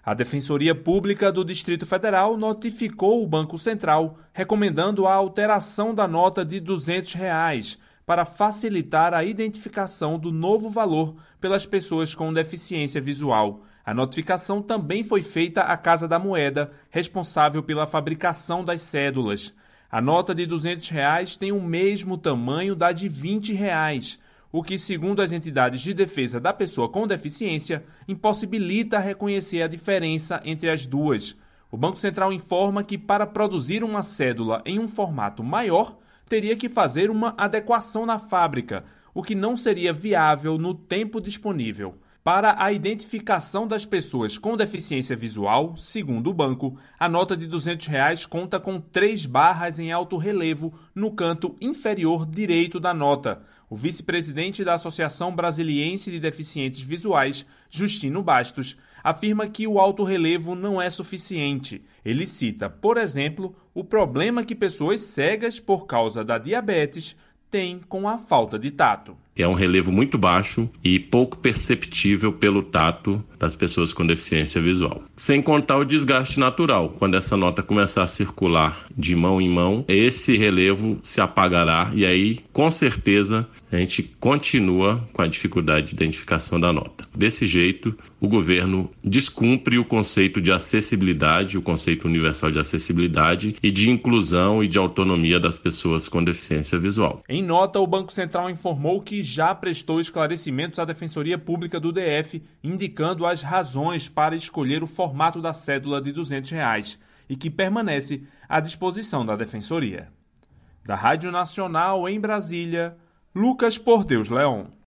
A Defensoria Pública do Distrito Federal notificou o Banco Central recomendando a alteração da nota de R$ 200 para facilitar a identificação do novo valor pelas pessoas com deficiência visual. A notificação também foi feita à Casa da Moeda, responsável pela fabricação das cédulas. A nota de R$ 200 tem o mesmo tamanho da de R$ 20, o que, segundo as entidades de defesa da pessoa com deficiência, impossibilita reconhecer a diferença entre as duas. O Banco Central informa que, para produzir uma cédula em um formato maior, teria que fazer uma adequação na fábrica, o que não seria viável no tempo disponível. Para a identificação das pessoas com deficiência visual, segundo o banco, a nota de R$ 200 conta com 3 barras em alto relevo no canto inferior direito da nota. O vice-presidente da Associação Brasiliense de Deficientes Visuais, Justino Bastos, afirma que o alto relevo não é suficiente. Ele cita, por exemplo, o problema que pessoas cegas por causa da diabetes têm com a falta de tato. É um relevo muito baixo e pouco perceptível pelo tato das pessoas com deficiência visual. Sem contar o desgaste natural. Quando essa nota começar a circular de mão em mão, esse relevo se apagará e aí, com certeza, a gente continua com a dificuldade de identificação da nota. Desse jeito, o governo descumpre o conceito de acessibilidade, o conceito universal de acessibilidade e de inclusão e de autonomia das pessoas com deficiência visual. Em nota, o Banco Central informou que já prestou esclarecimentos à Defensoria Pública do DF, indicando as razões para escolher o formato da cédula de R$ 200 e que permanece à disposição da Defensoria. Da Rádio Nacional em Brasília, Lucas Por Deus Leão.